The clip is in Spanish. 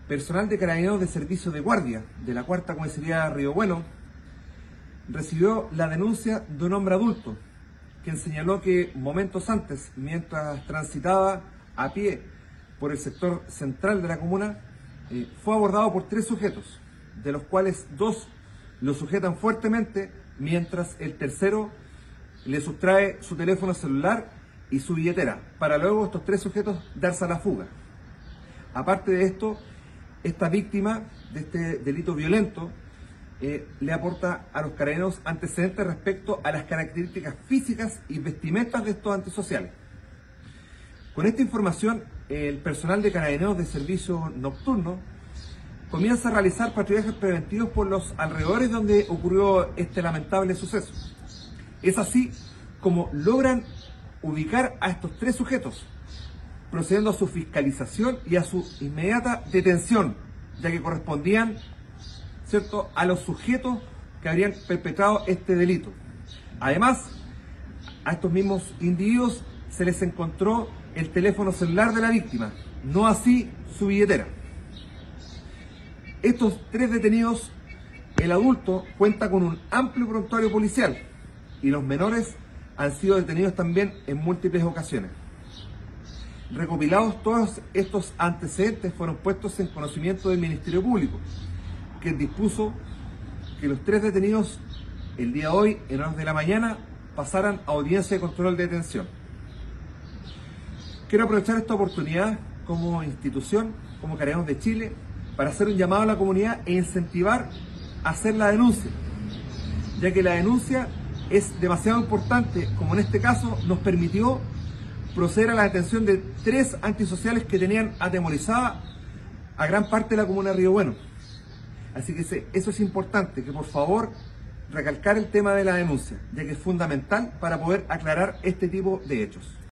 Personal de Carabineros de Servicio de Guardia de la Cuarta Comisaría Río Bueno recibió la denuncia de un hombre adulto, quien señaló que momentos antes, mientras transitaba a pie por el sector central de la comuna, fue abordado por 3 sujetos, de los cuales 2 lo sujetan fuertemente, mientras el tercero le sustrae su teléfono celular y su billetera, para luego estos 3 sujetos darse a la fuga. Aparte de esto, esta víctima de este delito violento le aporta a los carabineros antecedentes respecto a las características físicas y vestimentas de estos antisociales. Con esta información, el personal de Carabineros de Servicio Nocturno comienza a realizar patrullajes preventivos por los alrededores donde ocurrió este lamentable suceso. Es así como logran ubicar a estos 3 sujetos, procediendo a su fiscalización y a su inmediata detención, ya que correspondían, ¿cierto?, a los sujetos que habrían perpetrado este delito. Además, a estos mismos individuos se les encontró el teléfono celular de la víctima, no así su billetera. Estos 3 detenidos, el adulto cuenta con un amplio prontuario policial y los menores han sido detenidos también en múltiples ocasiones. Recopilados todos estos antecedentes, fueron puestos en conocimiento del Ministerio Público, quien dispuso que los 3 detenidos el día de hoy, en horas de la mañana, pasaran a audiencia de control de detención. Quiero aprovechar esta oportunidad como institución, como Carabineros de Chile, para hacer un llamado a la comunidad e incentivar a hacer la denuncia, ya que la denuncia es demasiado importante, como en este caso nos permitió proceder a la detención de 3 antisociales que tenían atemorizada a gran parte de la comuna de Río Bueno. Así que eso es importante, que por favor recalcar el tema de la denuncia, ya que es fundamental para poder aclarar este tipo de hechos.